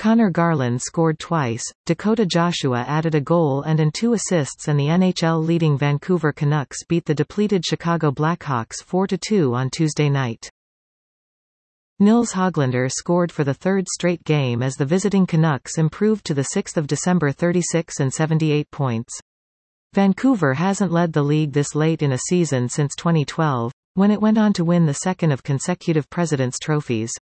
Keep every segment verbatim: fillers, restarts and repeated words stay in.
Connor Garland scored twice, Dakota Joshua added a goal and and two assists, and the N H L-leading Vancouver Canucks beat the depleted Chicago Blackhawks four to two on Tuesday night. Nils Hoglander scored for the third straight game as the visiting Canucks improved to the sixth of December thirty-six and seventy-eight points. Vancouver hasn't led the league this late in a season since twenty twelve, when it went on to win the second of consecutive President's Trophies.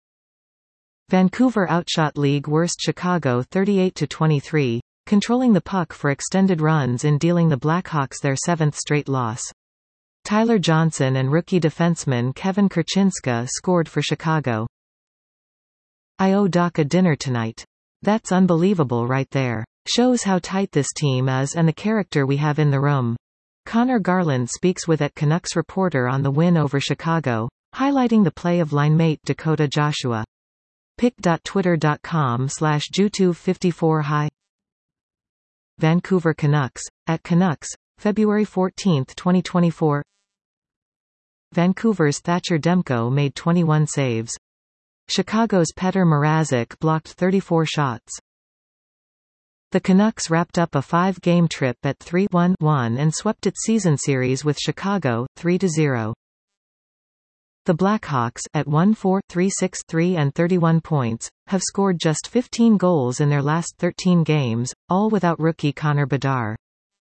Vancouver outshot league worst Chicago thirty-eight to twenty-three, controlling the puck for extended runs in dealing the Blackhawks their seventh straight loss. Tyler Johnson and rookie defenseman Kevin Korchinska scored for Chicago. "I owe Doc a dinner tonight. That's unbelievable right there. Shows how tight this team is and the character we have in the room." Connor Garland speaks with at Canucks Reporter on the win over Chicago, highlighting the play of linemate Dakota Joshua. pic dot twitter dot com slash YouTube fifty-four Hi Vancouver Canucks, at Canucks, February fourteenth twenty twenty-four. Vancouver's Thatcher Demko made twenty-one saves. Chicago's Petr Mrazek blocked thirty-four shots. The Canucks wrapped up a five-game trip at three one one and swept its season series with Chicago, three to zero. The Blackhawks, at one four three six three and thirty-one points, have scored just fifteen goals in their last thirteen games, all without rookie Connor Bedard.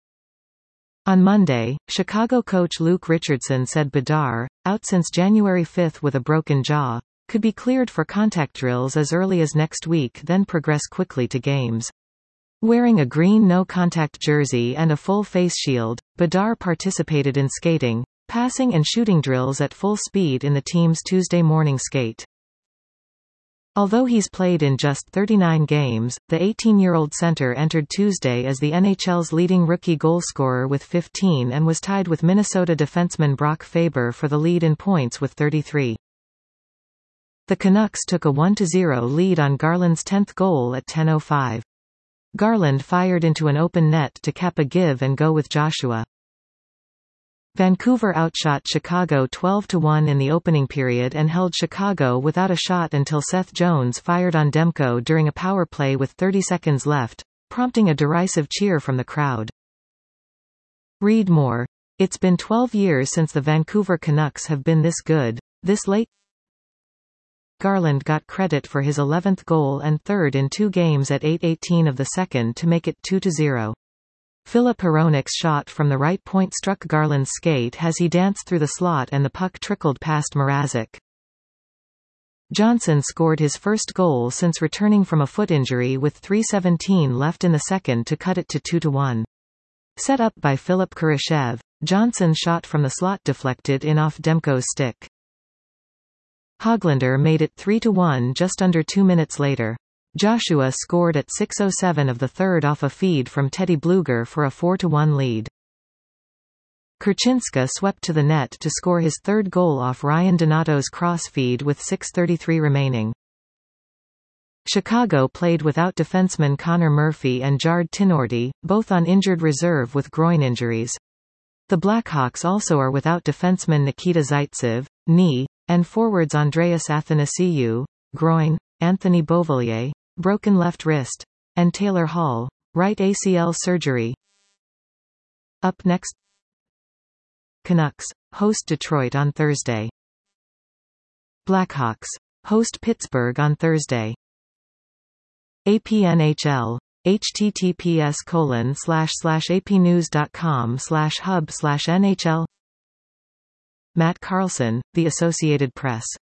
On Monday, Chicago coach Luke Richardson said Bedard, out since January fifth with a broken jaw, could be cleared for contact drills as early as next week, then progress quickly to games. Wearing a green no-contact jersey and a full face shield, Bedard participated in skating, passing and shooting drills at full speed in the team's Tuesday morning skate. Although he's played in just thirty-nine games, the eighteen-year-old center entered Tuesday as the N H L's leading rookie goalscorer with fifteen and was tied with Minnesota defenseman Brock Faber for the lead in points with thirty-three. The Canucks took a one to zero lead on Garland's tenth goal at ten oh five. Garland fired into an open net to cap a give-and-go with Joshua. Vancouver outshot Chicago twelve to one in the opening period and held Chicago without a shot until Seth Jones fired on Demko during a power play with thirty seconds left, prompting a derisive cheer from the crowd. Read more. It's been twelve years since the Vancouver Canucks have been this good, this late. Garland got credit for his eleventh goal and third in two games at eight eighteen of the second to make it two to zero. Filip Hronek's shot from the right point struck Garland's skate as he danced through the slot and the puck trickled past Mrazek. Johnson scored his first goal since returning from a foot injury with three seventeen left in the second to cut it to two to one. Set up by Philip Kurashev, Johnson's shot from the slot deflected in off Demko's stick. Hoglander made it three to one just under two minutes later. Joshua scored at six oh seven of the third off a feed from Teddy Blueger for a four to one lead. Korchinska swept to the net to score his third goal off Ryan Donato's crossfeed with six thirty-three remaining. Chicago played without defenseman Connor Murphy and Jard Tinordi, both on injured reserve with groin injuries. The Blackhawks also are without defenseman Nikita Zaitsev, knee, and forwards Andreas Athanasiou, groin, Anthony Beauvillier, broken left wrist, and Taylor Hall, right A C L surgery. Up next, Canucks host Detroit on Thursday. Blackhawks host Pittsburgh on Thursday. A P N H L https colon slash slash apnews.com slash hub slash NHL. Matt Carlson, The Associated Press.